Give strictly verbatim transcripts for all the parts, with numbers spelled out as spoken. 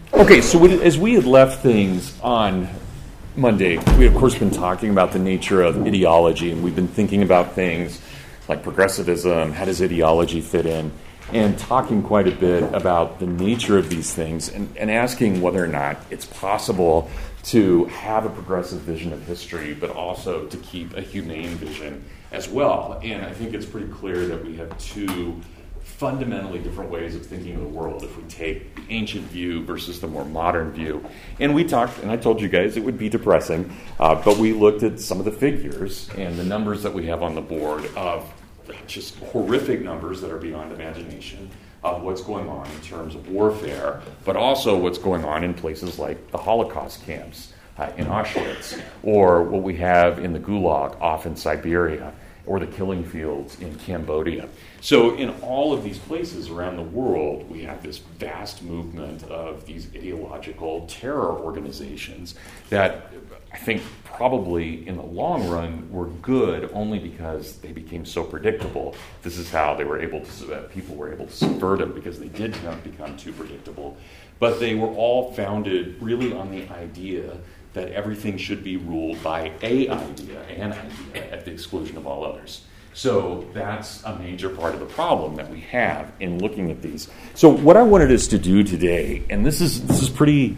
Okay, so we, as we had left things on Monday, we had, of course, been talking about the nature of ideology, and we've been thinking about things like progressivism, how does ideology fit in, and talking quite a bit about the nature of these things and, and asking whether or not it's possible to have a progressive vision of history, but also to keep a humane vision as well. And I think it's pretty clear that we have two fundamentally different ways of thinking of the world if we take the ancient view versus the more modern view. And we talked, and I told you guys it would be depressing, uh, but we looked at some of the figures and the numbers that we have on the board of just horrific numbers that are beyond imagination of what's going on in terms of warfare, but also what's going on in places like the Holocaust camps uh, in Auschwitz, or what we have in the Gulag off in Siberia, or the killing fields in Cambodia. So in all of these places around the world, we have this vast movement of these ideological terror organizations that I think probably in the long run were good only because they became so predictable. This is how they were able to, that people were able to subvert them, because they did not become too predictable. But they were all founded really on the idea that everything should be ruled by a idea, an idea, at the exclusion of all others. So that's a major part of the problem that we have in looking at these. So what I wanted us to do today, and this is this is pretty,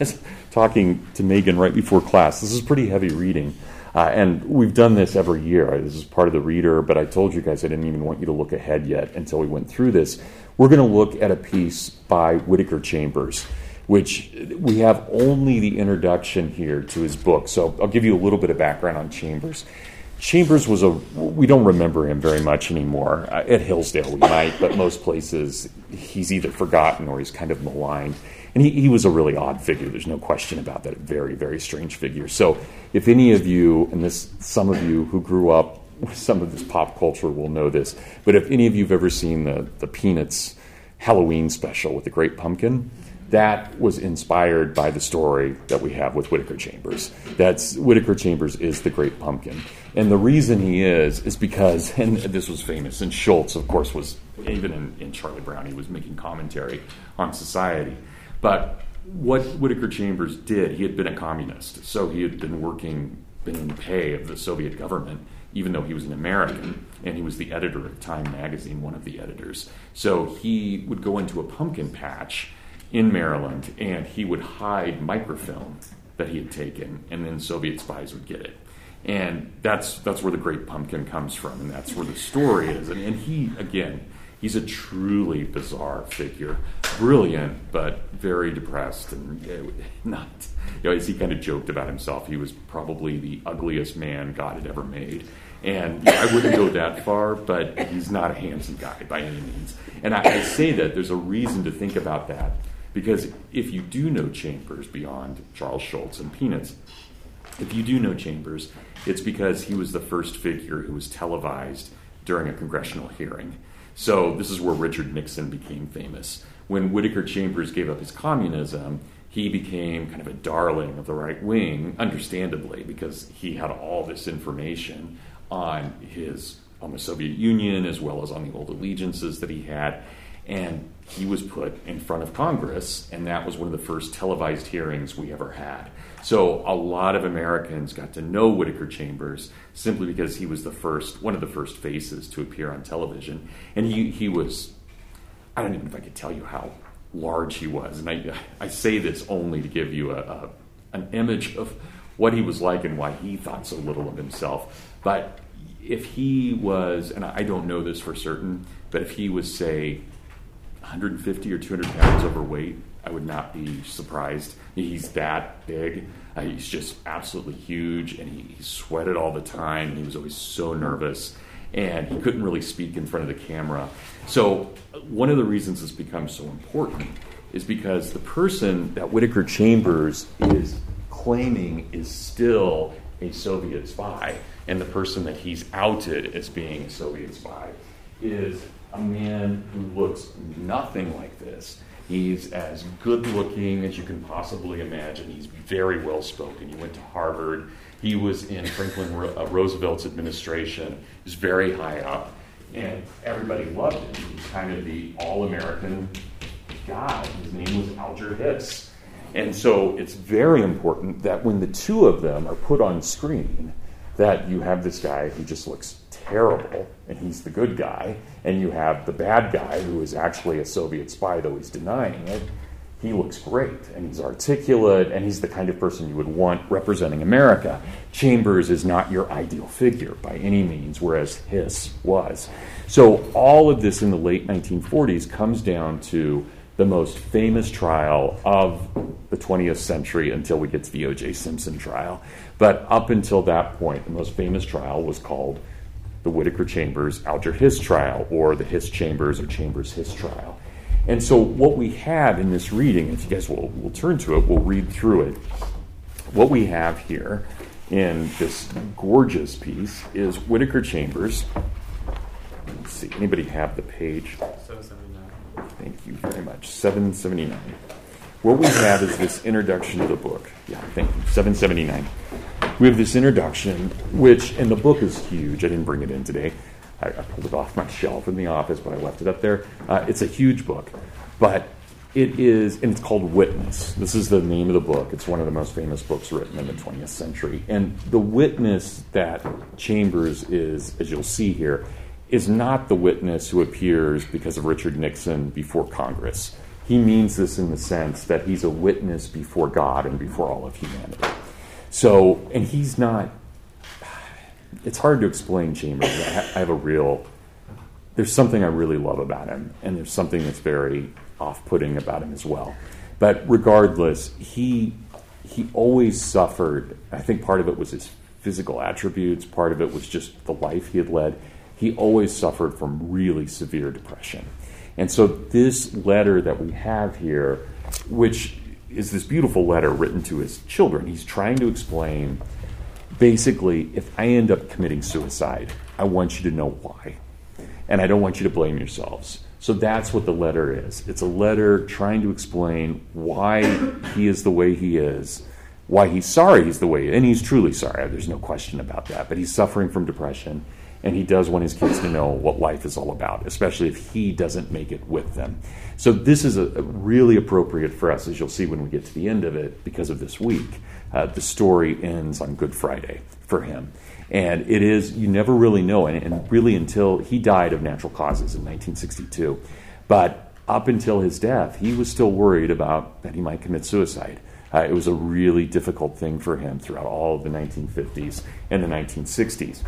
talking to Megan right before class, this is pretty heavy reading. Uh, and we've done this every year. This is part of the reader, but I told you guys I didn't even want you to look ahead yet until we went through this. We're going to look at a piece by Whittaker Chambers, which we have only the introduction here to his book. So I'll give you a little bit of background on Chambers. Chambers was a, we don't remember him very much anymore. Uh, at Hillsdale we might, but most places he's either forgotten or he's kind of maligned. And he, he was a really odd figure. There's no question about that. A very, very strange figure. So if any of you, and this, some of you who grew up with some of this pop culture will know this, but if any of you have ever seen the, the Peanuts Halloween special with the Great Pumpkin, that was inspired by the story that we have with Whittaker Chambers. That's Whittaker Chambers is the Great Pumpkin. And the reason he is, is because, and this was famous, and Schultz, of course, was, even in, in Charlie Brown, he was making commentary on society. But what Whittaker Chambers did, he had been a communist. So he had been working, been in the pay of the Soviet government, even though he was an American, and he was the editor of Time magazine, one of the editors. So he would go into a pumpkin patch in Maryland, and he would hide microfilm that he had taken, and then Soviet spies would get it. And that's that's where the Great Pumpkin comes from, and that's where the story is. And, and he, again, he's a truly bizarre figure. Brilliant, but very depressed, and uh, not, you know, as he kind of joked about himself, he was probably the ugliest man God had ever made. And yeah, I wouldn't go that far, but he's not a handsome guy by any means. And I, I say that there's a reason to think about that, because if you do know Chambers beyond Charles Schultz and Peanuts, if you do know Chambers, it's because he was the first figure who was televised during a congressional hearing. So this is where Richard Nixon became famous. When Whittaker Chambers gave up his communism, he became kind of a darling of the right wing, understandably, because he had all this information on his on the Soviet Union as well as on the old allegiances that he had. And he was put in front of Congress, and that was one of the first televised hearings we ever had. So a lot of Americans got to know Whittaker Chambers simply because he was the first, one of the first faces to appear on television. And he, he was, I don't even know if I could tell you how large he was. And I, I say this only to give you a, a an image of what he was like and why he thought so little of himself. But if he was, and I don't know this for certain, but if he was, say, one hundred fifty or two hundred pounds overweight, I would not be surprised. He's that big. Uh, he's just absolutely huge, and he, he sweated all the time, and he was always so nervous, and he couldn't really speak in front of the camera. So one of the reasons this becomes so important is because the person that Whittaker Chambers is claiming is still a Soviet spy, and the person that he's outed as being a Soviet spy is a man who looks nothing like this. He's as good-looking as you can possibly imagine. He's very well-spoken. He went to Harvard. He was in Franklin Roosevelt's administration. He's very high up, and everybody loved him. He's kind of the all-American guy. His name was Alger Hiss. And so it's very important that when the two of them are put on screen, that you have this guy who just looks terrible, and he's the good guy, and you have the bad guy who is actually a Soviet spy, though he's denying it. He looks great, and he's articulate, and he's the kind of person you would want representing America. Chambers is not your ideal figure by any means, whereas Hiss was. So all of this in the late nineteen forties comes down to the most famous trial of the twentieth century until we get to the O J Simpson trial. But up until that point, the most famous trial was called the Whittaker-Chambers Alger Hiss trial, or the Hiss-Chambers or Chambers-Hiss trial. And so what we have in this reading, if you guys will, will turn to it, we'll read through it. What we have here in this gorgeous piece is Whittaker-Chambers. Let's see, anybody have the page? seven seventy-nine. Thank you very much. seven seventy-nine. What we have is this introduction to the book. Yeah, thank you. seven seventy-nine. We have this introduction, which, and the book is huge. I didn't bring it in today. I, I pulled it off my shelf in the office, but I left it up there. Uh, it's a huge book, but it is, and it's called Witness. This is the name of the book. It's one of the most famous books written in the twentieth century. And the witness that Chambers is, as you'll see here, is not the witness who appears because of Richard Nixon before Congress. He means this in the sense that he's a witness before God and before all of humanity. So, and he's not, it's hard to explain Chambers. I, ha- I have a real, there's something I really love about him, and there's something that's very off-putting about him as well. But regardless, he he always suffered. I think part of it was his physical attributes, part of it was just the life he had led. He always suffered from really severe depression. And so this letter that we have here, which is this beautiful letter written to his children, he's trying to explain, basically, if I end up committing suicide, I want you to know why. And I don't want you to blame yourselves. So that's what the letter is. It's a letter trying to explain why he is the way he is, why he's sorry he's the way he is. And he's truly sorry. There's no question about that. But he's suffering from depression. And he does want his kids to know what life is all about, especially if he doesn't make it with them. So this is a, a really appropriate for us, as you'll see when we get to the end of it, because of this week. Uh, the story ends on Good Friday for him. And it is, you never really know, and, and really until he died of natural causes in nineteen sixty-two. But up until his death, he was still worried about that he might commit suicide. Uh, it was a really difficult thing for him throughout all of the nineteen fifties and the nineteen sixties.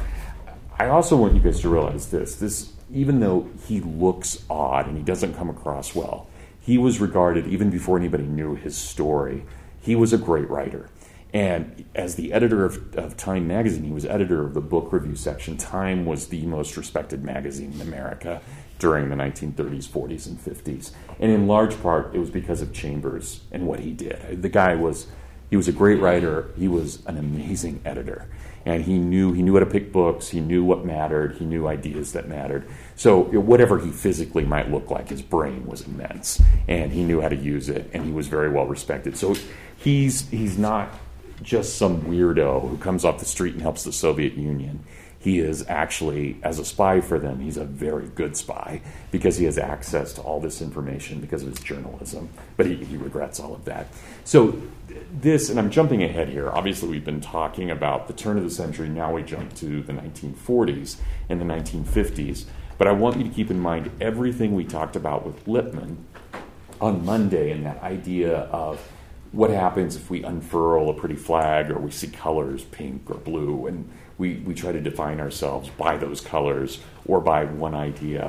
I also want you guys to realize this. This, even though he looks odd and he doesn't come across well, he was regarded, even before anybody knew his story, he was a great writer. And as the editor of, of Time magazine, he was editor of the book review section. Time was the most respected magazine in America during the nineteen thirties, forties, and fifties. And in large part, it was because of Chambers and what he did. The guy was, he was a great writer. He was an amazing editor. And he knew he knew how to pick books. He knew what mattered. He knew ideas that mattered. So whatever he physically might look like, his brain was immense, and he knew how to use it. And he was very well respected. So he's he's not just some weirdo who comes off the street and helps the Soviet Union. He is actually, as a spy for them, he's a very good spy because he has access to all this information because of his journalism. But he, he regrets all of that. So this, and I'm jumping ahead here, obviously we've been talking about the turn of the century, now we jump to the nineteen forties and the nineteen fifties. But I want you to keep in mind everything we talked about with Lippmann on Monday, and that idea of what happens if we unfurl a pretty flag or we see colors, pink or blue, and we, we try to define ourselves by those colors or by one idea.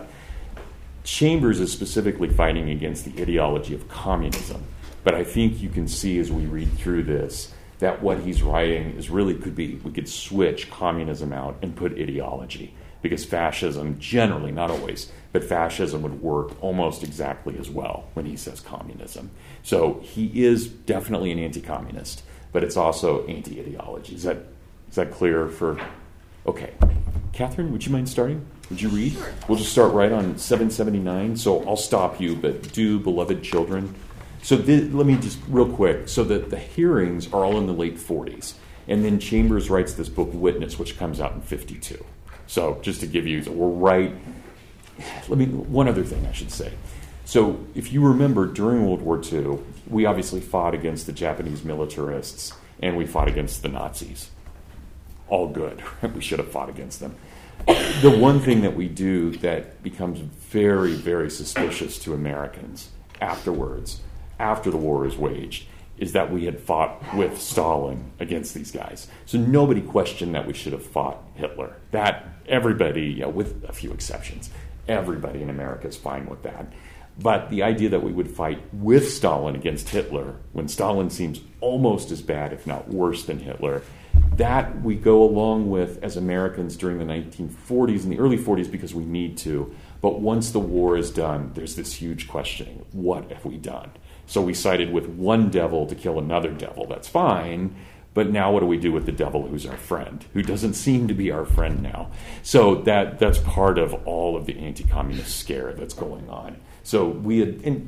Chambers is specifically fighting against the ideology of communism. But I think you can see as we read through this that what he's writing is really could be, we could switch communism out and put ideology. Because fascism, generally, not always, but fascism would work almost exactly as well when he says communism. So he is definitely an anti-communist, but it's also anti-ideology. Is that is that clear for... Okay. Catherine, would you mind starting? Would you read? Sure. We'll just start right on seven seventy-nine. So I'll stop you, but do, beloved children. So th- let me just, real quick, so that the hearings are all in the late forties. And then Chambers writes this book, Witness, which comes out in fifty-two. So just to give you, we're right. Let me, one other thing I should say. So if you remember, during World War Two, we obviously fought against the Japanese militarists, and we fought against the Nazis. All good. We should have fought against them. The one thing that we do that becomes very, very suspicious to Americans afterwards, after the war is waged, is that we had fought with Stalin against these guys. So nobody questioned that we should have fought Hitler. That, everybody, you know, with a few exceptions, everybody in America is fine with that. But the idea that we would fight with Stalin against Hitler, when Stalin seems almost as bad, if not worse than Hitler, that we go along with as Americans during the nineteen forties and the early forties because we need to. But once the war is done, there's this huge questioning. What have we done? So we sided with one devil to kill another devil. That's fine. But now what do we do with the devil who's our friend, who doesn't seem to be our friend now? So that that's part of all of the anti-communist scare that's going on. So we had... And,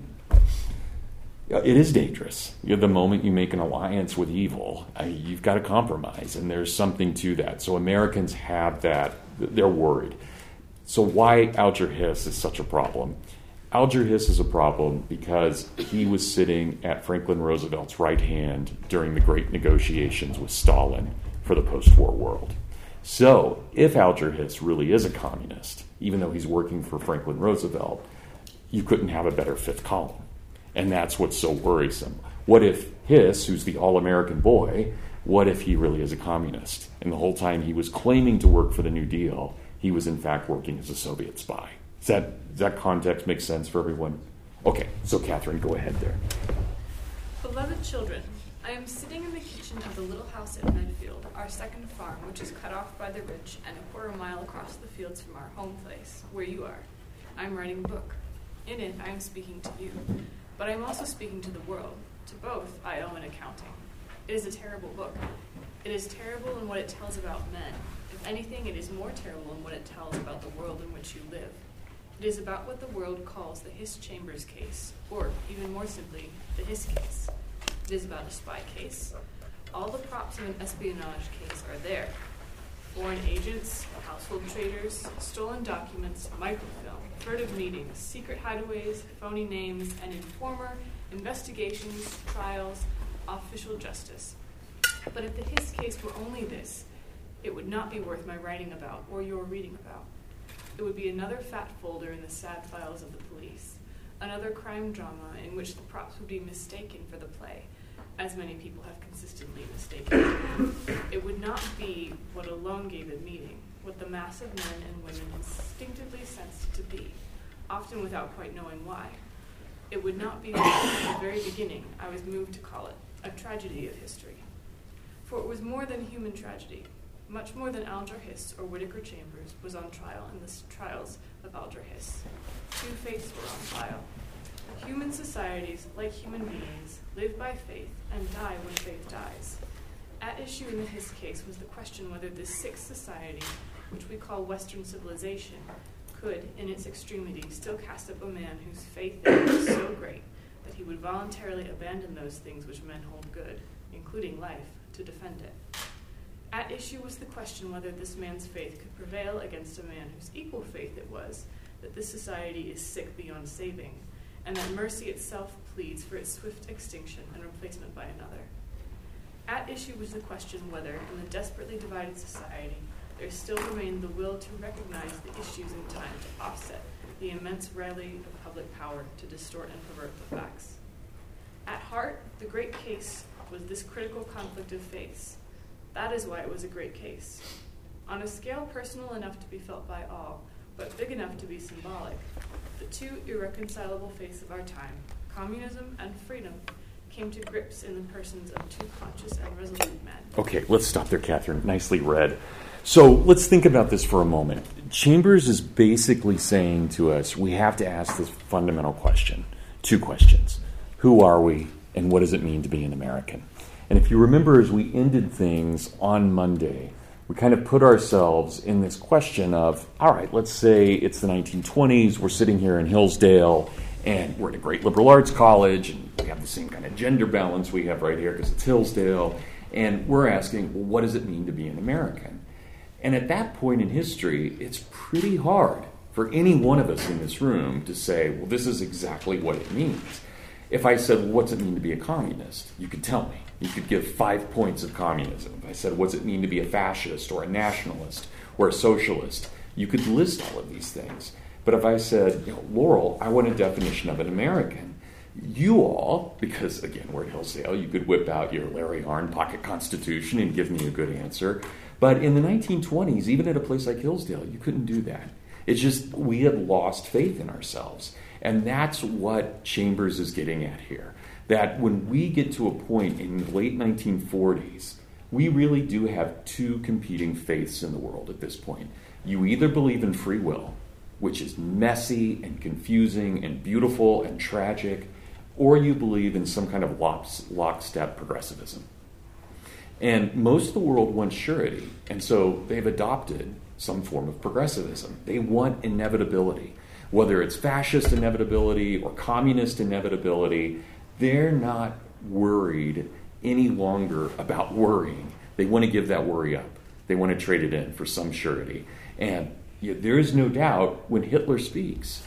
it is dangerous. You know, the moment you make an alliance with evil, I mean, you've got to compromise, and there's something to that. So Americans have that. They're worried. So why Alger Hiss is such a problem? Alger Hiss is a problem because he was sitting at Franklin Roosevelt's right hand during the great negotiations with Stalin for the post-war world. So if Alger Hiss really is a communist, even though he's working for Franklin Roosevelt, you couldn't have a better fifth column. And that's what's so worrisome. What if Hiss, who's the all-American boy, what if he really is a communist? And the whole time he was claiming to work for the New Deal, he was in fact working as a Soviet spy. Does that, does that context make sense for everyone? Okay, so Catherine, go ahead there. Beloved children, I am sitting in the kitchen of the little house at Medfield, our second farm, which is cut off by the ridge and a quarter mile across the fields from our home place, where you are. I am writing a book. In it, I am speaking to you. But I am also speaking to the world. To both, I owe an accounting. It is a terrible book. It is terrible in what it tells about men. If anything, it is more terrible in what it tells about the world in which you live. It is about what the world calls the Hiss Chambers case, or, even more simply, the Hiss case. It is about a spy case. All the props of an espionage case are there. Foreign agents, household traders, stolen documents, microfilm, furtive meetings, secret hideaways, phony names, an informer, investigations, trials, official justice. But if the Hiss case were only this, it would not be worth my writing about or your reading about. It would be another fat folder in the sad files of the police, another crime drama in which the props would be mistaken for the play, as many people have consistently mistaken. It would not be what alone gave it meaning, what the mass of men and women instinctively sensed it to be, often without quite knowing why. It would not be what from the very beginning I was moved to call it, a tragedy of history. For it was more than human tragedy. Much more than Alger Hiss or Whittaker Chambers was on trial in the trials of Alger Hiss. Two faiths were on trial. Human societies, like human beings, live by faith and die when faith dies. At issue in the Hiss case was the question whether this sixth society, which we call Western civilization, could, in its extremity, still cast up a man whose faith in it was so great that he would voluntarily abandon those things which men hold good, including life, to defend it. At issue was the question whether this man's faith could prevail against a man whose equal faith it was that this society is sick beyond saving, and that mercy itself pleads for its swift extinction and replacement by another. At issue was the question whether, in the desperately divided society, there still remained the will to recognize the issues in time to offset the immense rally of public power to distort and pervert the facts. At heart, the great case was this critical conflict of faiths. That is why it was a great case. On a scale personal enough to be felt by all, but big enough to be symbolic, the two irreconcilable faiths of our time, communism and freedom, came to grips in the persons of two conscious and resolute men. Okay, let's stop there, Catherine. Nicely read. So let's think about this for a moment. Chambers is basically saying to us, we have to ask this fundamental question, two questions. Who are we, and what does it mean to be an American? And if you remember, as we ended things on Monday, we kind of put ourselves in this question of, all right, let's say it's the nineteen twenties, we're sitting here in Hillsdale, and we're at a great liberal arts college, and we have the same kind of gender balance we have right here because it's Hillsdale, and we're asking, well, what does it mean to be an American? And at that point in history, it's pretty hard for any one of us in this room to say, well, this is exactly what it means. If I said, well, what's it mean to be a communist? You could tell me. You could give five points of communism. If I said, what's it mean to be a fascist or a nationalist or a socialist? You could list all of these things. But if I said, you know, Laurel, I want a definition of an American, you all, because again, we're at Hillsdale, you could whip out your Larry Arnn pocket constitution and give me a good answer. But in the nineteen twenties, even at a place like Hillsdale, you couldn't do that. It's just we had lost faith in ourselves. And that's what Chambers is getting at here. That when we get to a point in the late nineteen forties, we really do have two competing faiths in the world at this point. You either believe in free will, which is messy and confusing and beautiful and tragic, or you believe in some kind of lockstep progressivism. And most of the world wants surety, and so they've adopted some form of progressivism. They want inevitability. Whether it's fascist inevitability or communist inevitability, they're not worried any longer about worrying. They want to give that worry up. They want to trade it in for some surety. And yet there is no doubt when Hitler speaks,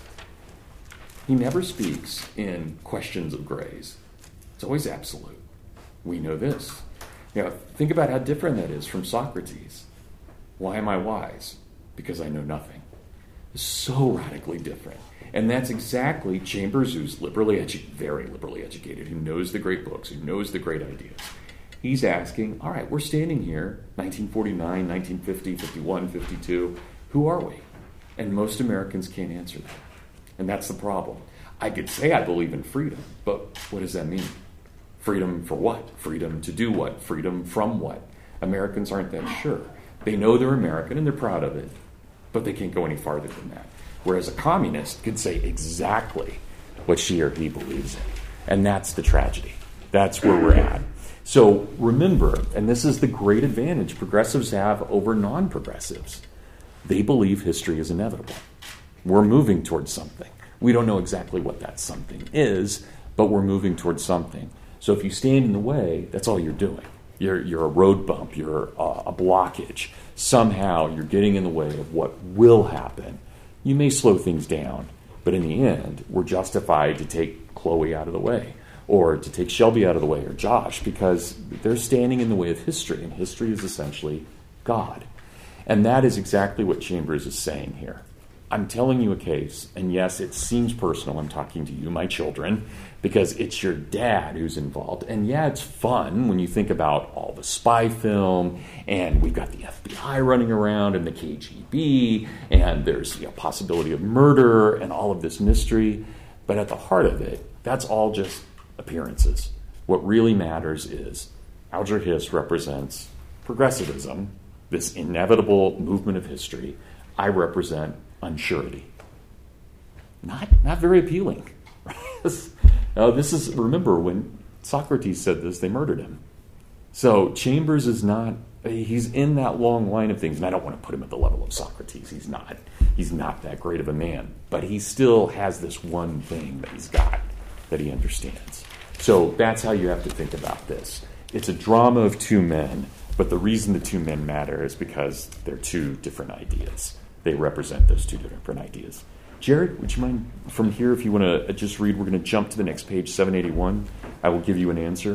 he never speaks in questions of grays. It's always absolute. We know this. You know, think about how different that is from Socrates. Why am I wise? Because I know nothing. It's so radically different. And that's exactly Chambers, who's liberally edu- very liberally educated, who knows the great books, who knows the great ideas. He's asking, all right, we're standing here, nineteen forty-nine, nineteen fifty, fifty-one, fifty-two. Who are we? And most Americans can't answer that. And that's the problem. I could say I believe in freedom, but what does that mean? Freedom for what? Freedom to do what? Freedom from what? Americans aren't that sure. They know they're American and they're proud of it, but they can't go any farther than that. Whereas a communist could say exactly what she or he believes in. And that's the tragedy. That's where we're at. So remember, and this is the great advantage progressives have over non-progressives. They believe history is inevitable. We're moving towards something. We don't know exactly what that something is, but we're moving towards something. So if you stand in the way, that's all you're doing. You're, you're a road bump. You're a, a blockage. Somehow you're getting in the way of what will happen. You may slow things down, but in the end, we're justified to take Chloe out of the way, or to take Shelby out of the way, or Josh, because they're standing in the way of history, and history is essentially God. And that is exactly what Chambers is saying here. I'm telling you a case, and yes, it seems personal. I'm talking to you, my children, because it's your dad who's involved. And yeah, it's fun when you think about all the spy film, and we've got the F B I running around, and the K G B, and there's, you know, possibility of murder, and all of this mystery. But at the heart of it, that's all just appearances. What really matters is Alger Hiss represents progressivism, this inevitable movement of history. I represent unsurety. Not not very appealing. Now, this is, remember, when Socrates said this, they murdered him. So Chambers is not, he's in that long line of things, and I don't want to put him at the level of Socrates. He's not. He's not that great of a man. But he still has this one thing that he's got that he understands. So that's how you have to think about this. It's a drama of two men, but the reason the two men matter is because they're two different ideas. They represent those two different ideas. Jared, would you mind from here, if you want to just read, we're going to jump to the next page, seven eighty-one. I will give you an answer.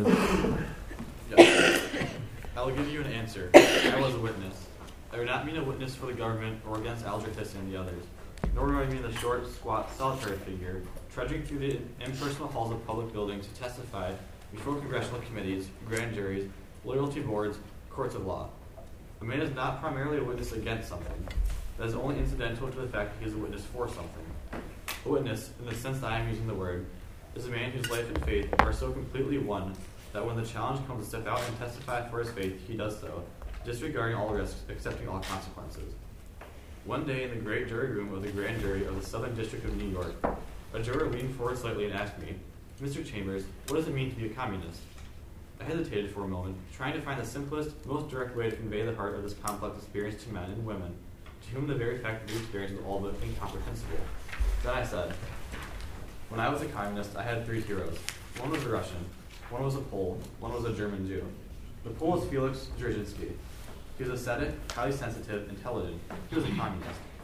Yes. I will give you an answer. I was a witness. I would not mean a witness for the government or against Alger Hiss and the others, nor do I mean the short, squat, solitary figure trudging through the impersonal halls of public buildings to testify before congressional committees, grand juries, loyalty boards, courts of law. A man is not primarily a witness against something. That is only incidental to the fact that he is a witness for something. A witness, in the sense that I am using the word, is a man whose life and faith are so completely one that when the challenge comes to step out and testify for his faith, he does so, disregarding all risks, accepting all consequences. One day in the great jury room of the grand jury of the Southern District of New York, a juror leaned forward slightly and asked me, "Mister Chambers, what does it mean to be a communist?" I hesitated for a moment, trying to find the simplest, most direct way to convey the heart of this complex experience to men and women, to whom the very fact of the experience was all but incomprehensible. Then I said, "When I was a communist, I had three heroes. One was a Russian, one was a Pole, one was a German Jew. The Pole was Felix Dzerzhinsky. He was ascetic, highly sensitive, intelligent. He was a communist.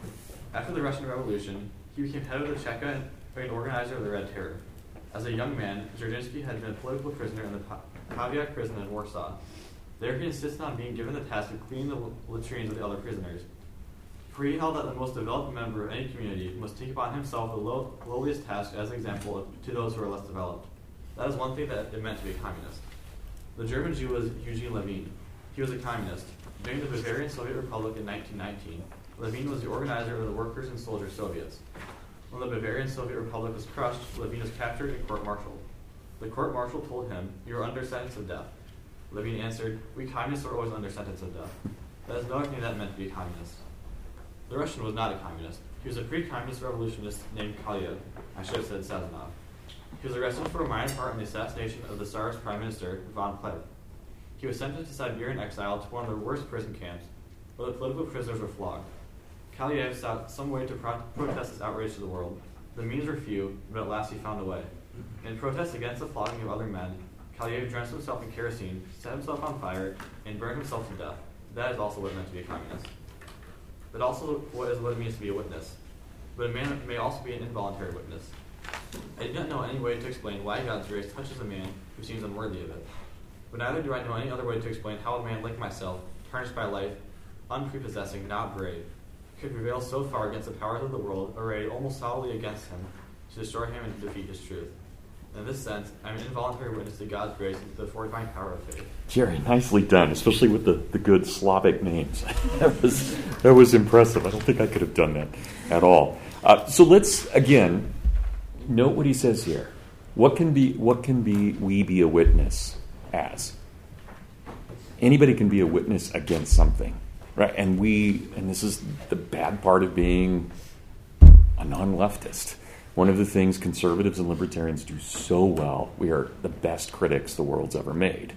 After the Russian Revolution, he became head of the Cheka and organizer of the Red Terror. As a young man, Dzerzhinsky had been a political prisoner in the Pawiak prison in Warsaw. There he insisted on being given the task of cleaning the latrines of the other prisoners. For he held that the most developed member of any community must take upon himself the low, lowliest task as an example of, to those who are less developed. That is one thing that it meant to be a communist. The German Jew was Eugene Levine. He was a communist. During the Bavarian Soviet Republic in nineteen nineteen, Levine was the organizer of the Workers' and Soldiers' Soviets. When the Bavarian Soviet Republic was crushed, Levine was captured and court-martialed. The court-martial told him, "You are under sentence of death." Levine answered, "We communists are always under sentence of death." That is another thing that meant to be a communist. The Russian was not a communist. He was a pre-communist revolutionist named Kalyev. I should have said Sazonov. He was arrested for a minor part in the assassination of the Tsar's prime minister, Ivan Plev. He was sentenced to Siberian exile to one of the worst prison camps, where the political prisoners were flogged. Kalyev sought some way to pro- protest this outrage to the world. The means were few, but at last he found a way. In protest against the flogging of other men, Kalyev drenched himself in kerosene, set himself on fire, and burned himself to death. That is also what it meant to be a communist. But also what is what it means to be a witness. But a man may also be an involuntary witness. I do not know any way to explain why God's grace touches a man who seems unworthy of it. But neither do I know any other way to explain how a man like myself, tarnished by life, unprepossessing, not brave, could prevail so far against the powers of the world, arrayed almost solidly against him, to destroy him and to defeat his truth. In this sense, I am an involuntary witness to God's grace and to the fortifying power of faith. Jerry, nicely done, especially with the, the good Slavic names. that was that was impressive. I don't think I could have done that at all. Uh, so let's, again, note what he says here. What can be what can be we be a witness as? Anybody can be a witness against something, right? And we, and this is the bad part of being a non-leftist. One of the things conservatives and libertarians do so well, we are the best critics the world's ever made.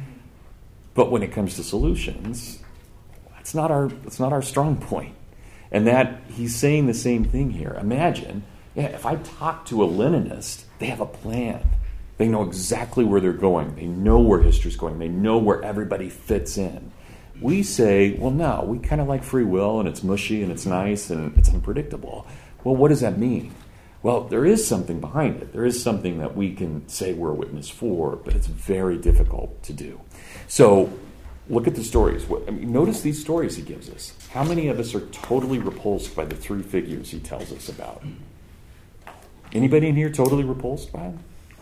But when it comes to solutions, that's not our that's not our strong point. And that he's saying the same thing here. Imagine, yeah, if I talk to a Leninist, they have a plan. They know exactly where they're going. They know where history's going. They know where everybody fits in. We say, well, no, we kind of like free will, and it's mushy, and it's nice, and it's unpredictable. Well, what does that mean? Well, there is something behind it. There is something that we can say we're a witness for, but it's very difficult to do. So look at the stories. I mean, notice these stories he gives us. How many of us are totally repulsed by the three figures he tells us about? Anybody in here totally repulsed by them?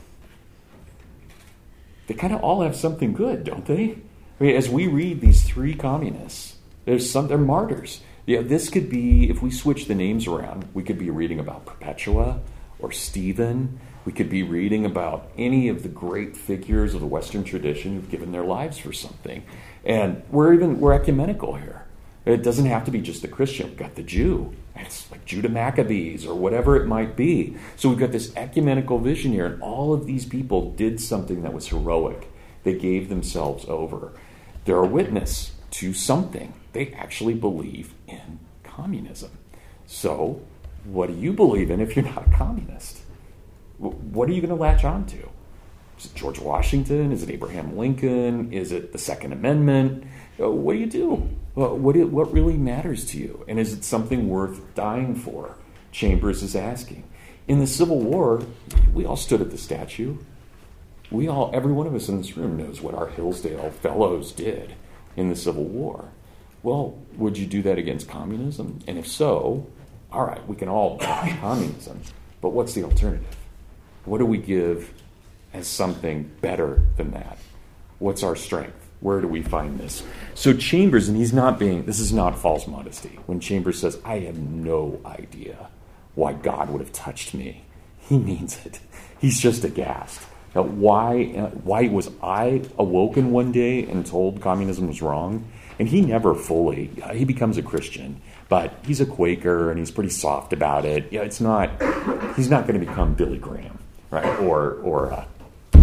They kind of all have something good, don't they? I mean, as we read these three communists, there's some, they're martyrs. Yeah, this could be, if we switch the names around, we could be reading about Perpetua or Stephen. We could be reading about any of the great figures of the Western tradition who've given their lives for something. And we're even, we're ecumenical here. It doesn't have to be just the Christian. We've got the Jew. It's like Judah Maccabees or whatever it might be. So we've got this ecumenical vision here, and all of these people did something that was heroic. They gave themselves over. They're a witness to something. They actually believe in communism. So what do you believe in if you're not a communist? What are you going to latch on to? Is it George Washington? Is it Abraham Lincoln? Is it the Second Amendment? What do you do? What, do, what really matters to you? And is it something worth dying for? Chambers is asking. In the Civil War, we all stood at the statue. We all, every one of us in this room knows what our Hillsdale fellows did in the Civil War. Well, would you do that against communism? And if so, all right, we can all bash communism, but what's the alternative? What do we give as something better than that? What's our strength? Where do we find this? So Chambers, and he's not being, this is not false modesty. When Chambers says, I have no idea why God would have touched me, he means it. He's just aghast. Now, why, why was I awoken one day and told communism was wrong? And he never fully, he becomes a Christian, but he's a Quaker and he's pretty soft about it. Yeah, it's not, he's not going to become Billy Graham, right? Or, or, uh,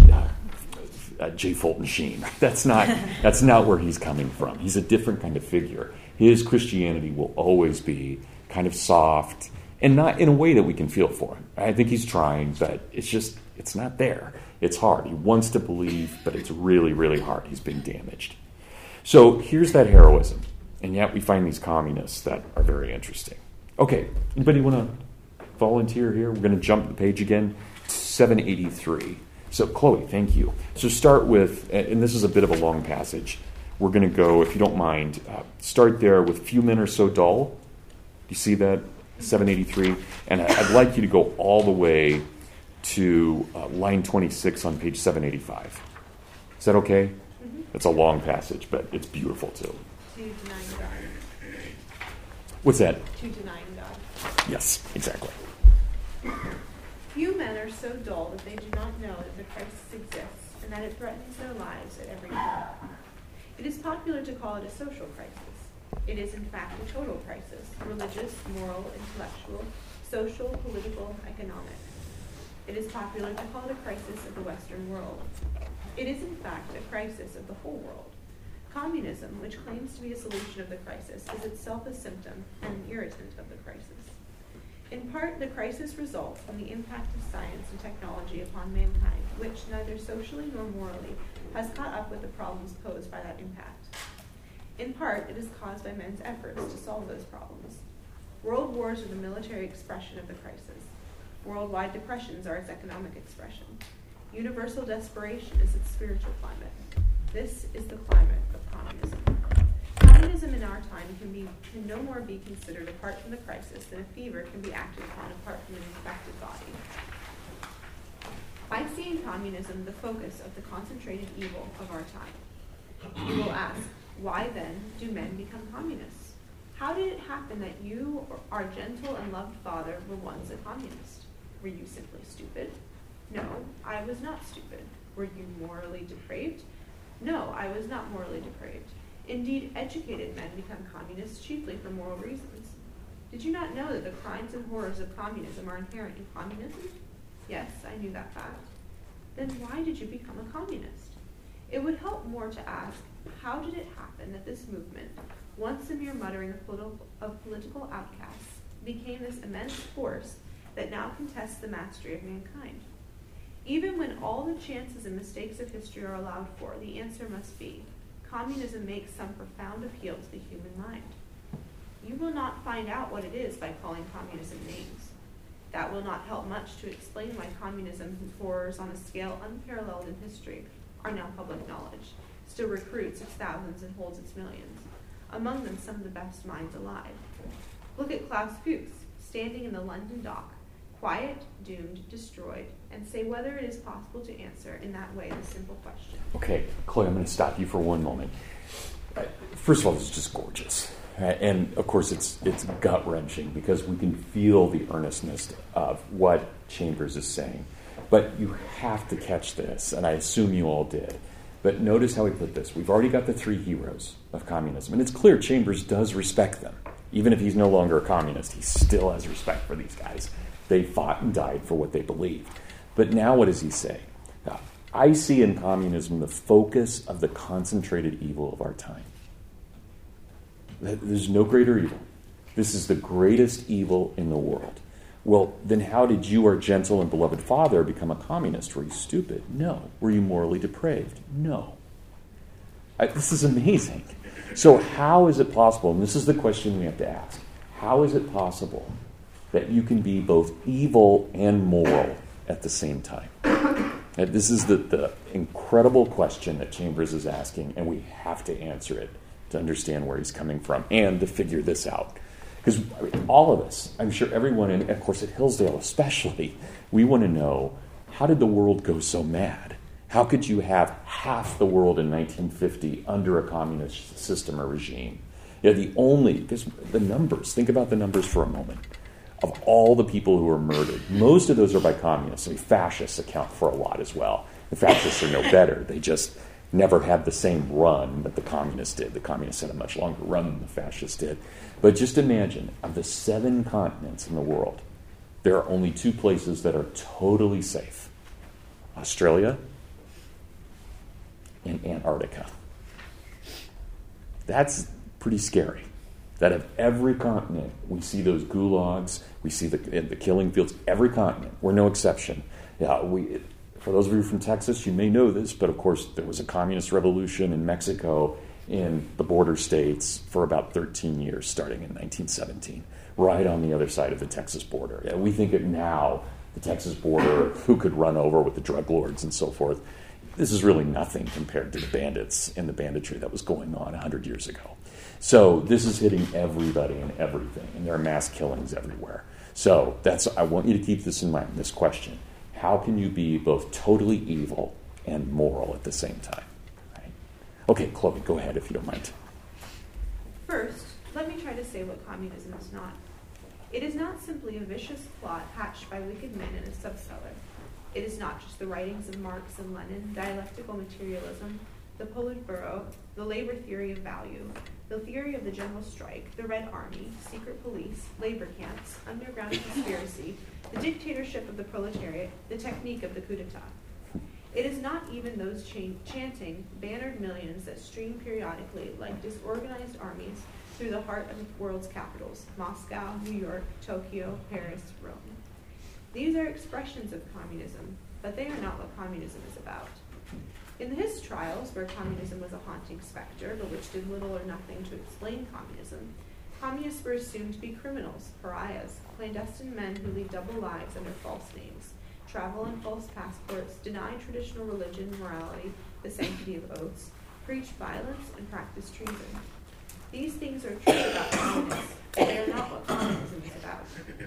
Uh, J. Fulton Sheen. That's not that's not where he's coming from. He's a different kind of figure. His Christianity will always be kind of soft and not in a way that we can feel for him. I think he's trying, but it's just, it's not there. It's hard. He wants to believe, but it's really, really hard. He's been damaged. So here's that heroism. And yet we find these communists that are very interesting. Okay, anybody want to volunteer here? We're going to jump the page again. seven eighty-three. So, Chloe, thank you. So start with, and this is a bit of a long passage. We're going to go, if you don't mind, uh, start there with "Few men are so dull." Do you see that? seven eighty-three. And I'd like you to go all the way to uh, line twenty-six on page seven eighty-five. Is that okay? Mm-hmm. It's a long passage, but it's beautiful too. To denying God. What's that? To denying God. Yes, exactly. Few men are so dull that they do not know that the crisis exists and that it threatens their lives at every turn. It is popular to call it a social crisis. It is in fact a total crisis: religious, moral, intellectual, social, political, economic. It is popular to call it a crisis of the Western world. It is in fact a crisis of the whole world. Communism, which claims to be a solution of the crisis, is itself a symptom and an irritant of the crisis. In part, the crisis results from the impact of science and technology upon mankind, which neither socially nor morally has caught up with the problems posed by that impact. In part, it is caused by men's efforts to solve those problems. World wars are the military expression of the crisis. Worldwide depressions are its economic expression. Universal desperation is its spiritual climate. This is the climate of communism. Communism in our time can be can no more be considered apart from the crisis than a fever can be acted upon apart from an infected body. I see in communism the focus of the concentrated evil of our time. You will ask, why then do men become communists? How did it happen that you, our gentle and loved father, were once a communist? Were you simply stupid? No, I was not stupid. Were you morally depraved? No, I was not morally depraved. Indeed, educated men become communists chiefly for moral reasons. Did you not know that the crimes and horrors of communism are inherent in communism? Yes, I knew that fact. Then why did you become a communist? It would help more to ask, how did it happen that this movement, once a mere muttering of political, of political outcasts, became this immense force that now contests the mastery of mankind? Even when all the chances and mistakes of history are allowed for, the answer must be, communism makes some profound appeal to the human mind. You will not find out what it is by calling communism names. That will not help much to explain why communism, whose horrors on a scale unparalleled in history are now public knowledge, still recruits its thousands and holds its millions, among them some of the best minds alive. Look at Klaus Fuchs, standing in the London dock, quiet, doomed, destroyed, and say whether it is possible to answer in that way the simple question. Okay, Chloe, I'm going to stop you for one moment. First of all, it's just gorgeous. And, of course, it's it's gut-wrenching because we can feel the earnestness of what Chambers is saying. But you have to catch this, and I assume you all did. But notice how he put this. We've already got the three heroes of communism. And it's clear Chambers does respect them. Even if he's no longer a communist, he still has respect for these guys. They fought and died for what they believed. But now what does he say? Now, I see in communism the focus of the concentrated evil of our time. There's no greater evil. This is the greatest evil in the world. Well, then how did you, our gentle and beloved father, become a communist? Were you stupid? No. Were you morally depraved? No. I, this is amazing. So how is it possible, and this is the question we have to ask, how is it possible that you can be both evil and moral at the same time? And this is the, the incredible question that Chambers is asking, and we have to answer it to understand where he's coming from and to figure this out. Because I mean, all of us, I'm sure everyone, and of course at Hillsdale especially, we want to know, how did the world go so mad? How could you have half the world in nineteen fifty under a communist system or regime? You know, the only, because the numbers, think about the numbers for a moment, of all the people who were murdered, most of those are by communists. I mean, fascists account for a lot as well. The fascists are no better. They just never had the same run that the communists did. The communists had a much longer run than the fascists did. But just imagine, of the seven continents in the world, there are only two places that are totally safe. Australia and Antarctica. That's pretty scary. That of every continent, we see those gulags, we see the, the killing fields, every continent. We're no exception. Yeah, we... For those of you from Texas, you may know this, but of course there was a communist revolution in Mexico, in the border states for about thirteen years, starting in nineteen seventeen, right on the other side of the Texas border. And we think it now, the Texas border, who could run over with the drug lords and so forth. This is really nothing compared to the bandits and the banditry that was going on one hundred years ago. So this is hitting everybody and everything, and there are mass killings everywhere. So that's I want you to keep this in mind, this question. How can you be both totally evil and moral at the same time? Right? Okay, Chloe, go ahead if you don't mind. First, let me try to say what communism is not. It is not simply a vicious plot hatched by wicked men in a subcellar. It is not just the writings of Marx and Lenin, dialectical materialism, the Politburo, the labor theory of value, the theory of the general strike, the Red Army, secret police, labor camps, underground conspiracy, the dictatorship of the proletariat, the technique of the coup d'etat. It is not even those ch- chanting, bannered millions that stream periodically like disorganized armies through the heart of the world's capitals, Moscow, New York, Tokyo, Paris, Rome. These are expressions of communism, but they are not what communism is about. In the His trials, where communism was a haunting specter, but which did little or nothing to explain communism, communists were assumed to be criminals, pariahs, clandestine men who lead double lives under false names, travel on false passports, deny traditional religion, morality, the sanctity of oaths, preach violence, and practice treason. These things are true about communists, but they are not what communism is about.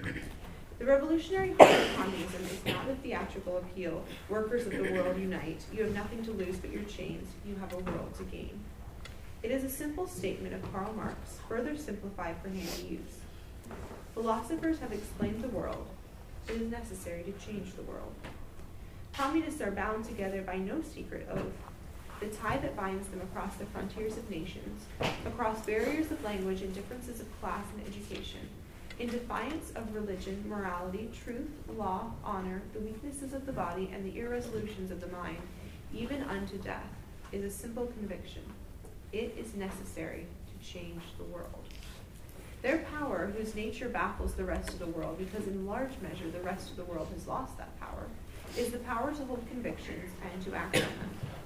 The revolutionary heart of communism is not a theatrical appeal, workers of the world unite, you have nothing to lose but your chains, you have a world to gain. It is a simple statement of Karl Marx, further simplified for handy use. Philosophers have explained the world, it is necessary to change the world. Communists are bound together by no secret oath. The tie that binds them across the frontiers of nations, across barriers of language and differences of class and education, in defiance of religion, morality, truth, law, honor, the weaknesses of the body, and the irresolutions of the mind, even unto death, is a simple conviction. It is necessary to change the world. Their power, whose nature baffles the rest of the world, because in large measure the rest of the world has lost that power, is the power to hold convictions and to act on them.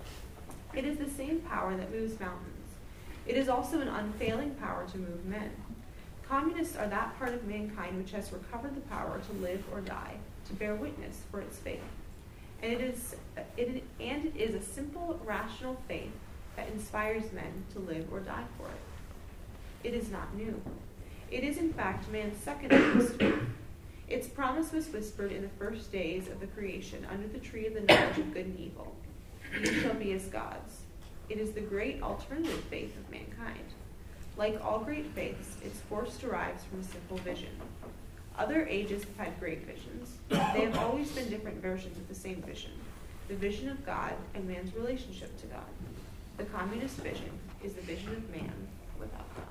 It is the same power that moves mountains. It is also an unfailing power to move men. Communists are that part of mankind which has recovered the power to live or die, to bear witness for its faith. And it is, it, and it is a simple, rational faith that inspires men to live or die for it. It is not new. It is, in fact, man's second history. Its promise was whispered in the first days of the creation under the tree of the knowledge of good and evil. You shall be as gods. It is the great alternative faith of mankind. Like all great faiths, its force derives from a simple vision. Other ages have had great visions. They have always been different versions of the same vision, the vision of God and man's relationship to God. The communist vision is the vision of man without God.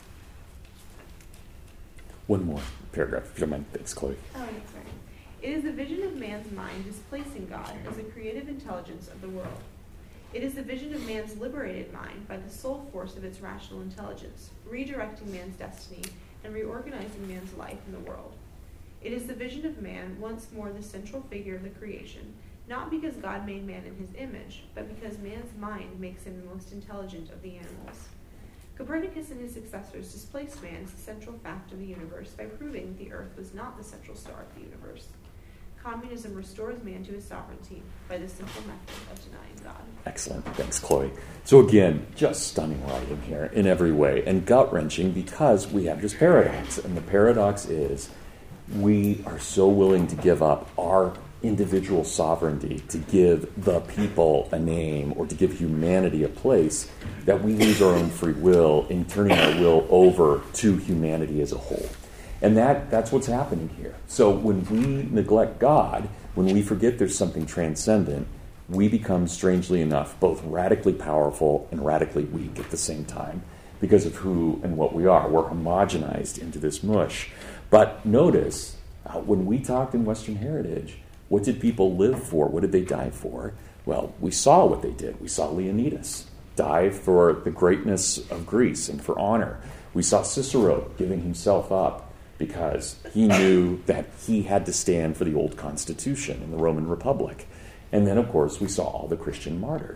One more paragraph, if you don't mind. Thanks, Chloe. Oh, sorry. It is the vision of man's mind displacing God as the creative intelligence of the world. It is the vision of man's liberated mind by the sole force of its rational intelligence, redirecting man's destiny and reorganizing man's life in the world. It is the vision of man, once more the central figure of the creation, not because God made man in his image, but because man's mind makes him the most intelligent of the animals. Copernicus and his successors displaced man as the central fact of the universe by proving that the earth was not the central star of the universe. Communism restores man to his sovereignty by the simple method of denying God. Excellent. Thanks, Chloe. So again, just stunning writing here in every way, and gut-wrenching because we have this paradox. And the paradox is we are so willing to give up our individual sovereignty to give the people a name or to give humanity a place that we lose our own free will in turning our will over to humanity as a whole. And that, that's what's happening here. So when we neglect God, when we forget there's something transcendent, we become, strangely enough, both radically powerful and radically weak at the same time because of who and what we are. We're homogenized into this mush. But notice, uh, when we talked in Western Heritage, what did people live for? What did they die for? Well, we saw what they did. We saw Leonidas die for the greatness of Greece and for honor. We saw Cicero giving himself up because he knew that he had to stand for the old constitution in the Roman Republic. And then, of course, we saw all the Christian martyrs.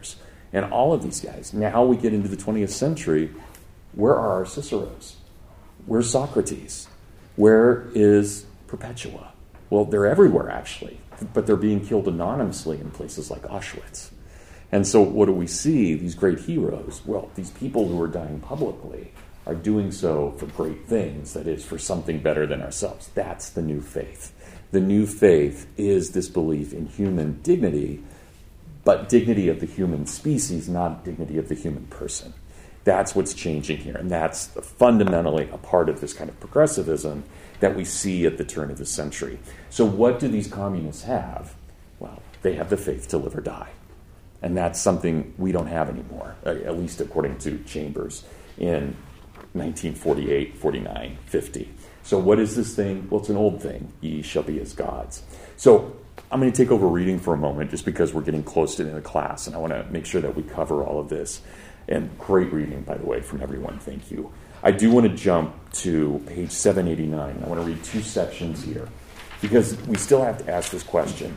and all of these guys. Now we get into the twentieth century. Where are our Ciceros? Where's Socrates? Where is Perpetua? Well, they're everywhere, actually, but they're being killed anonymously in places like Auschwitz. And so what do we see? These great heroes, well, these people who are dying publicly are doing so for great things, that is, for something better than ourselves. That's the new faith. The new faith is this belief in human dignity, but dignity of the human species, not dignity of the human person. That's what's changing here, and that's fundamentally a part of this kind of progressivism that we see at the turn of the century. So what do these communists have? Well, they have the faith to live or die. And that's something we don't have anymore, at least according to Chambers in nineteen forty-eight, forty-nine, fifty. So what is this thing? Well, it's an old thing. Ye shall be as gods. So I'm going to take over reading for a moment just because we're getting close to the end of class, and I want to make sure that we cover all of this. And great reading, by the way, from everyone. Thank you. I do want to jump to page seven eighty-nine. I want to read two sections here because we still have to ask this question.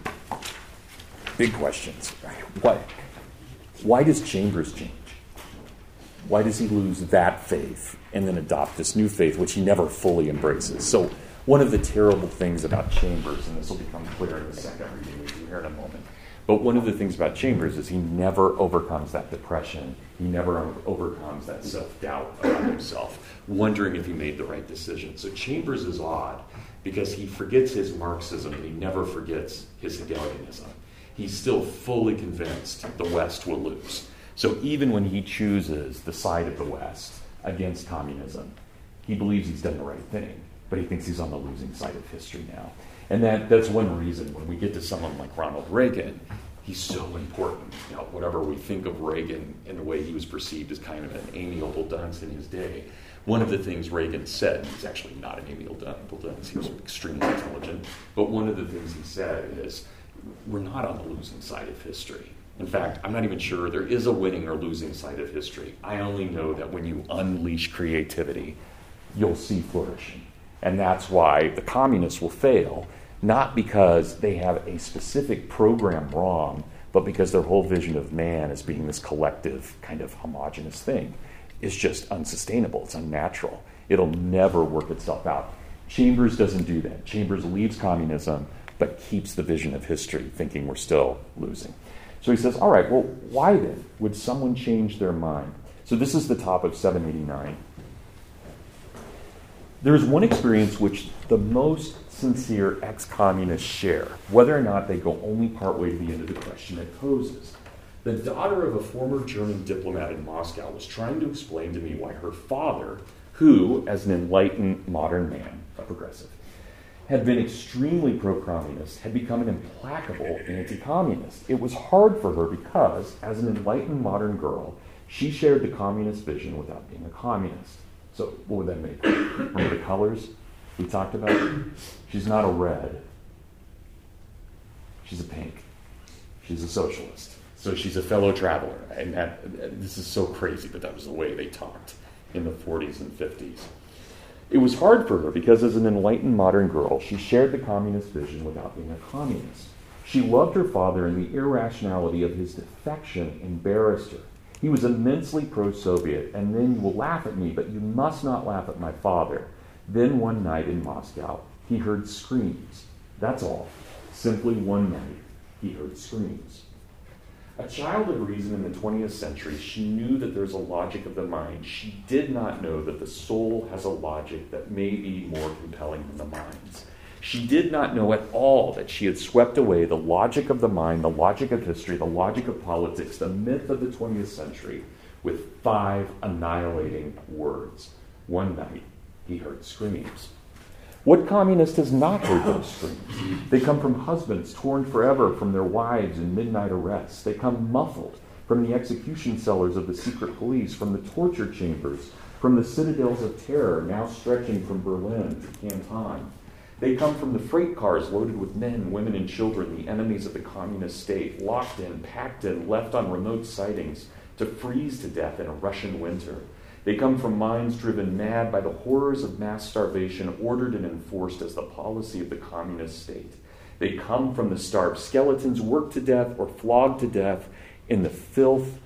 Big questions. Why, why does Chambers change? Why does he lose that faith and then adopt this new faith, which he never fully embraces? So one of the terrible things about Chambers, and this will become clear in the second reading we do here in a moment, but one of the things about Chambers is he never overcomes that depression. He never overcomes that self-doubt about himself, wondering if he made the right decision. So Chambers is odd because he forgets his Marxism and he never forgets his Hegelianism. He's still fully convinced the West will lose. So even when he chooses the side of the West against communism, he believes he's done the right thing, but he thinks he's on the losing side of history now. And that, that's one reason when we get to someone like Ronald Reagan, he's so important. You know, whatever we think of Reagan and the way he was perceived as kind of an amiable dunce in his day, one of the things Reagan said, he's actually not an amiable dunce, he was extremely intelligent, but one of the things he said is, we're not on the losing side of history. In fact, I'm not even sure there is a winning or losing side of history. I only know that when you unleash creativity, you'll see flourishing. And that's why the communists will fail, not because they have a specific program wrong, but because their whole vision of man as being this collective kind of homogenous thing is just unsustainable. It's unnatural. It'll never work itself out. Chambers doesn't do that. Chambers leaves communism, but keeps the vision of history, thinking we're still losing. So he says, all right, well, why then would someone change their mind? So this is the top of seven eighty-nine. There is one experience which the most sincere ex-communists share, whether or not they go only partway to the end of the question it poses. The daughter of a former German diplomat in Moscow was trying to explain to me why her father, who, as an enlightened modern man, a progressive, had been extremely pro-communist, had become an implacable anti-communist. It was hard for her because, as an enlightened modern girl, she shared the communist vision without being a communist. So what would that make her? Remember the colors we talked about? She's not a red. She's a pink. She's a socialist. So she's a fellow traveler. And that, this is so crazy, but that was the way they talked in the forties and fifties. It was hard for her because as an enlightened modern girl, she shared the communist vision without being a communist. She loved her father, and the irrationality of his defection embarrassed her. He was immensely pro-Soviet, and then you will laugh at me, but you must not laugh at my father. Then one night in Moscow, he heard screams. That's all. Simply one night, he heard screams. A child of reason in the twentieth century, she knew that there's a logic of the mind. She did not know that the soul has a logic that may be more compelling than the mind's. She did not know at all that she had swept away the logic of the mind, the logic of history, the logic of politics, the myth of the twentieth century, with five annihilating words. One night, he heard screams. What communist has not heard those screams? They come from husbands torn forever from their wives in midnight arrests. They come muffled from the execution cellars of the secret police, from the torture chambers, from the citadels of terror now stretching from Berlin to Canton. They come from the freight cars loaded with men, women, and children, the enemies of the communist state, locked in, packed in, left on remote sightings to freeze to death in a Russian winter. They come from minds driven mad by the horrors of mass starvation ordered and enforced as the policy of the communist state. They come from the starved skeletons worked to death or flogged to death in the filth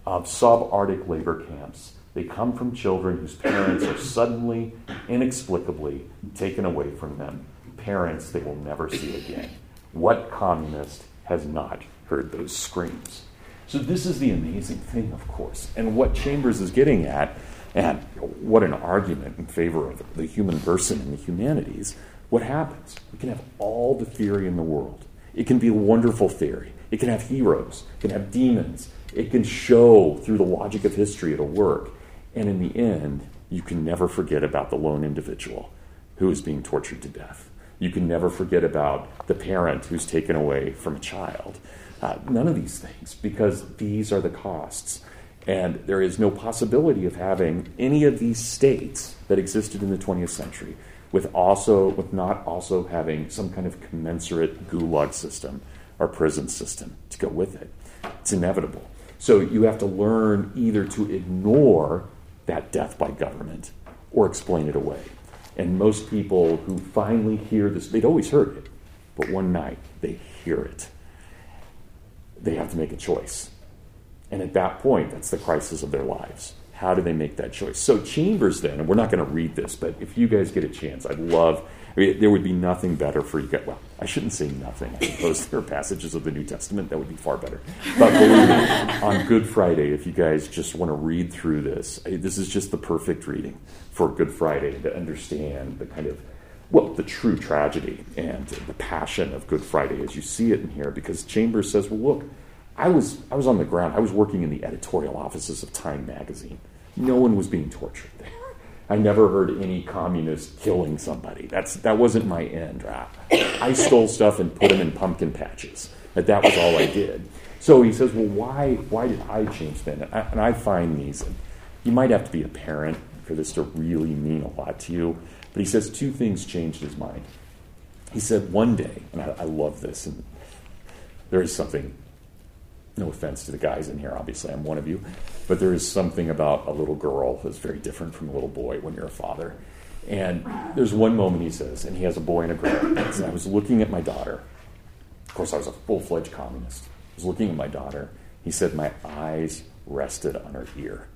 of subarctic labor camps. They come from children whose parents are suddenly, inexplicably taken away from them. Parents they will never see again. What communist has not heard those screams? So this is the amazing thing, of course. And what Chambers is getting at, and what an argument in favor of the human person and the humanities, what happens? We can have all the theory in the world. It can be a wonderful theory. It can have heroes. It can have demons. It can show through the logic of history it'll work. And in the end, you can never forget about the lone individual who is being tortured to death. You can never forget about the parent who's taken away from a child. Uh, none of these things, because these are the costs. And there is no possibility of having any of these states that existed in the twentieth century with also with not also having some kind of commensurate gulag system or prison system to go with it. It's inevitable. So you have to learn either to ignore that death by government or explain it away. And most people who finally hear this, they'd always heard it, but one night they hear it. They have to make a choice. And at that point, that's the crisis of their lives. How do they make that choice? So Chambers then, and we're not going to read this, but if you guys get a chance, I'd love, I mean, there would be nothing better for you guys. Well, I shouldn't say nothing. I suppose there are passages of the New Testament that would be far better. But believe me, on Good Friday, if you guys just want to read through this, this is just the perfect reading for Good Friday to understand the kind of, well, the true tragedy and the passion of Good Friday as you see it in here, because Chambers says, well, look, I was I was on the ground. I was working in the editorial offices of Time magazine. No one was being tortured there. I never heard any communist killing somebody. That's that wasn't my end. I stole stuff and put them in pumpkin patches. That that was all I did. So he says, well, why why did I change then? And I, and I find these. You might have to be a parent for this to really mean a lot to you. But he says two things changed his mind. He said one day, and I, I love this, and there is something. No offense to the guys in here, obviously I'm one of you, but there is something about a little girl that's very different from a little boy when you're a father. And there's one moment, he says, and he has a boy and a girl. And I was looking at my daughter. Of course, I was a full-fledged communist. I was looking at my daughter. He said, my eyes rested on her ear.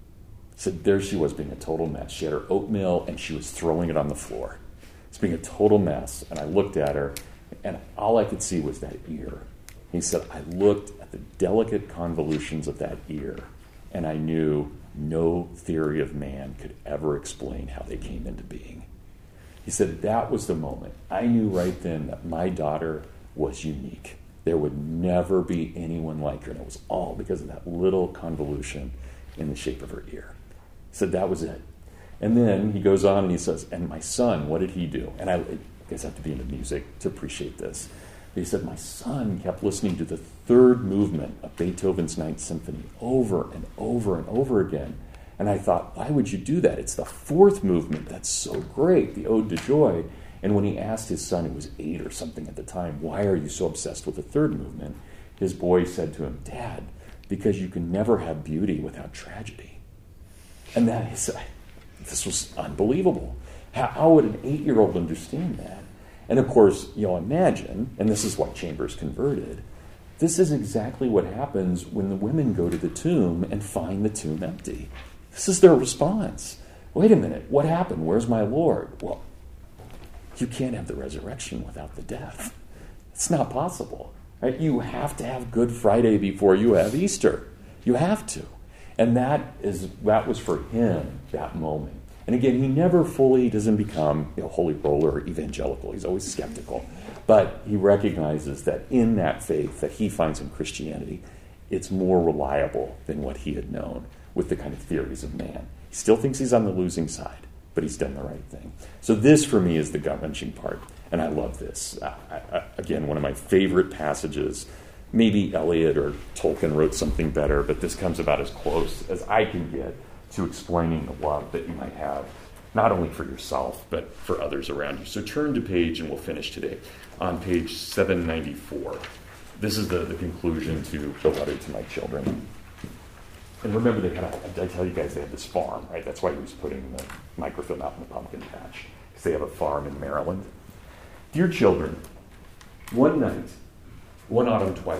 He said, there she was being a total mess. She had her oatmeal, and she was throwing it on the floor. It's being a total mess. And I looked at her, and all I could see was that ear. He said, I looked at the delicate convolutions of that ear, and I knew no theory of man could ever explain how they came into being. He said, that was the moment. I knew right then that my daughter was unique. There would never be anyone like her, and it was all because of that little convolution in the shape of her ear. He said, that was it. And then he goes on and he says, and my son, what did he do? And I, I guess I have to be into music to appreciate this. He said, my son kept listening to the third movement of Beethoven's Ninth Symphony over and over and over again. And I thought, why would you do that? It's the fourth movement that's so great, the Ode to Joy. And when he asked his son, who was eight or something at the time, why are you so obsessed with the third movement? His boy said to him, Dad, because you can never have beauty without tragedy. And that is, this was unbelievable. How, how would an eight-year-old understand that? And of course, you'll imagine, and this is why Chambers converted, this is exactly what happens when the women go to the tomb and find the tomb empty. This is their response. Wait a minute, what happened? Where's my Lord? Well, you can't have the resurrection without the death. It's not possible. Right? You have to have Good Friday before you have Easter. You have to. And that is that was for him, that moment. And again, he never fully doesn't become you know, holy roller or evangelical. He's always skeptical. But he recognizes that in that faith that he finds in Christianity, it's more reliable than what he had known with the kind of theories of man. He still thinks he's on the losing side, but he's done the right thing. So this, for me, is the gut-wrenching part. And I love this. I, I, again, one of my favorite passages. Maybe Eliot or Tolkien wrote something better, but this comes about as close as I can get to explaining the love that you might have, not only for yourself, but for others around you. So turn to page, and we'll finish today, on page seven ninety-four. This is the, the conclusion to the letter to my children. And remember, they had a, I tell you guys, they had this farm, right? That's why he was putting the microfilm out in the pumpkin patch, because they have a farm in Maryland. Dear children, one night, one autumn twilight,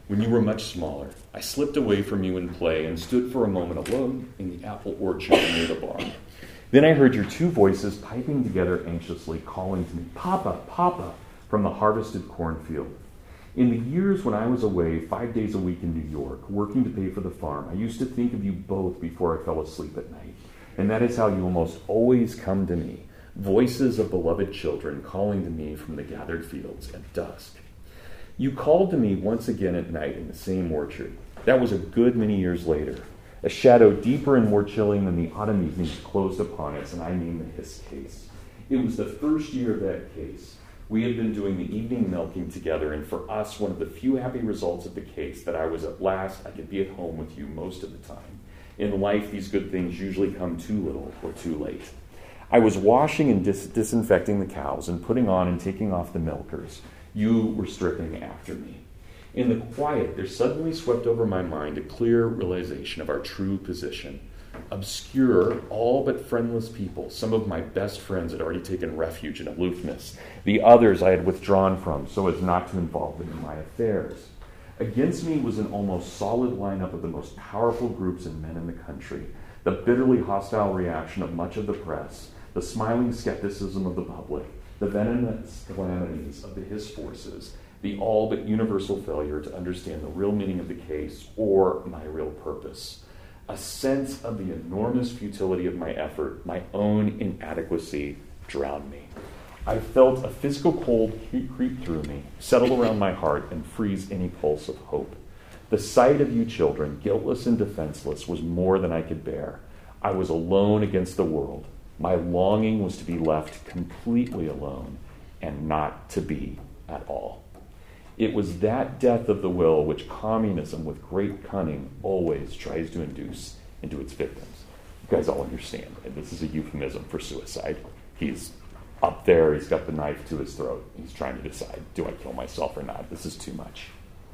when you were much smaller, I slipped away from you in play and stood for a moment alone in the apple orchard near the barn. Then I heard your two voices piping together anxiously, calling to me, Papa, Papa, from the harvested cornfield. In the years when I was away five days a week in New York, working to pay for the farm, I used to think of you both before I fell asleep at night. And that is how you almost always come to me, voices of beloved children calling to me from the gathered fields at dusk. You called to me once again at night in the same orchard. That was a good many years later, a shadow deeper and more chilling than the autumn evenings closed upon us, and I mean the Hiss case. It was the first year of that case. We had been doing the evening milking together, and for us, one of the few happy results of the case that I was at last, I could be at home with you most of the time. In life, these good things usually come too little or too late. I was washing and dis- disinfecting the cows and putting on and taking off the milkers. You were stripping after me. In the quiet, there suddenly swept over my mind a clear realization of our true position. Obscure, all but friendless people. Some of my best friends had already taken refuge in aloofness. The others I had withdrawn from so as not to involve them in my affairs. Against me was an almost solid lineup of the most powerful groups and men in the country, the bitterly hostile reaction of much of the press, the smiling skepticism of the public, the venomous calamities of the Hiss forces, the all but universal failure to understand the real meaning of the case or my real purpose. A sense of the enormous futility of my effort, my own inadequacy, drowned me. I felt a physical cold creep through me, settle around my heart, and freeze any pulse of hope. The sight of you children, guiltless and defenseless, was more than I could bear. I was alone against the world. My longing was to be left completely alone and not to be at all. It was that death of the will which communism, with great cunning, always tries to induce into its victims. You guys all understand, and this is a euphemism for suicide. He's up there, he's got the knife to his throat. He's trying to decide, do I kill myself or not? This is too much.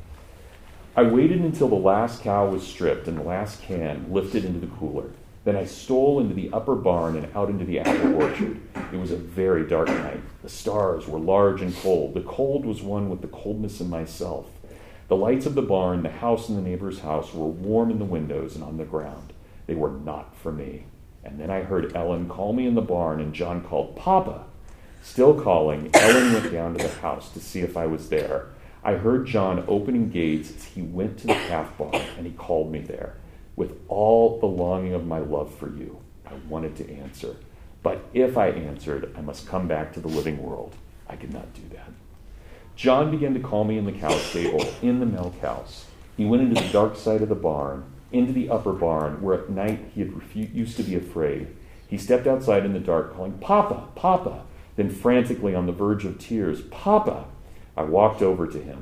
I waited until the last cow was stripped and the last can lifted into the cooler. Then I stole into the upper barn and out into the apple orchard. It was a very dark night. The stars were large and cold. The cold was one with the coldness in myself. The lights of the barn, the house, and the neighbor's house were warm in the windows and on the ground. They were not for me. And then I heard Ellen call me in the barn, and John called, Papa. Still calling, Ellen went down to the house to see if I was there. I heard John opening gates as he went to the calf barn, and he called me there. With all the longing of my love for you, I wanted to answer. But if I answered, I must come back to the living world. I could not do that. John began to call me in the cow stable, in the milk house. He went into the dark side of the barn, into the upper barn, where at night he had refu- used to be afraid. He stepped outside in the dark, calling, Papa, Papa, then frantically on the verge of tears, Papa. I walked over to him.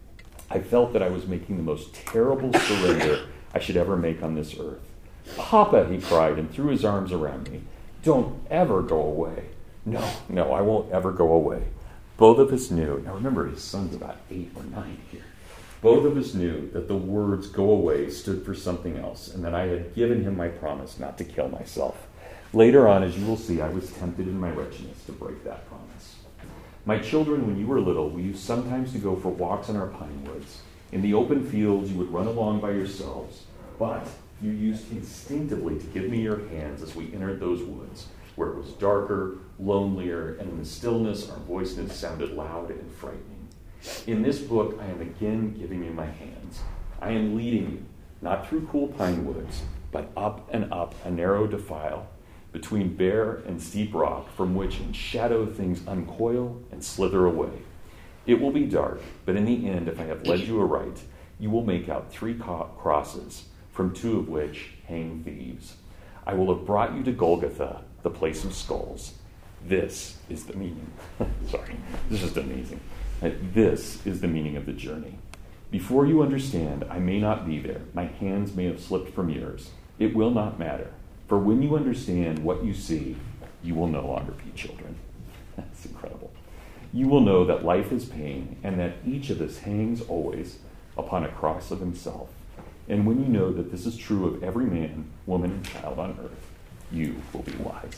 I felt that I was making the most terrible surrender I should ever make on this earth. Papa, he cried and threw his arms around me. Don't ever go away. No, no, I won't ever go away. Both of us knew, now remember his son's about eight or nine here. Both of us knew that the words go away stood for something else, and that I had given him my promise not to kill myself. Later on, as you will see, I was tempted in my wretchedness to break that promise. My children, when you were little, we used sometimes to go for walks in our pine woods. In the open fields, you would run along by yourselves, but you used instinctively to give me your hands as we entered those woods, where it was darker, lonelier, and in the stillness, our voices sounded loud and frightening. In this book, I am again giving you my hands. I am leading you, not through cool pine woods, but up and up a narrow defile, between bare and steep rock, from which in shadow things uncoil and slither away. It will be dark, but in the end, if I have led you aright, you will make out three co- crosses, from two of which hang thieves. I will have brought you to Golgotha, the place of skulls. This is the meaning. Sorry, this is amazing. This is the meaning of the journey. Before you understand, I may not be there. My hands may have slipped from yours. It will not matter. For when you understand what you see, you will no longer be children. That's incredible. You will know that life is pain, and that each of us hangs always upon a cross of himself. And when you know that this is true of every man, woman, and child on earth, you will be wise.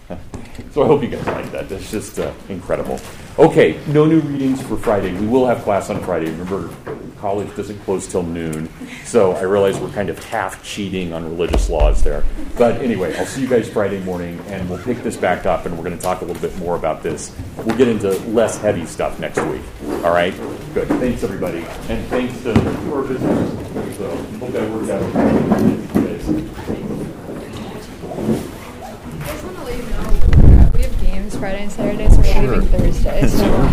So I hope you guys like that. That's just uh, incredible. Okay, no new readings for Friday. We will have class on Friday. Remember, college doesn't close till noon. So I realize we're kind of half cheating on religious laws there. But anyway, I'll see you guys Friday morning, and we'll pick this back up, and we're going to talk a little bit more about this. We'll get into less heavy stuff next week. All right? Good. Thanks, everybody. And thanks to our visitors. So hope that worked out okay. I just want to let you know we have games Friday and Saturday, so we're Sure. leaving Thursday. So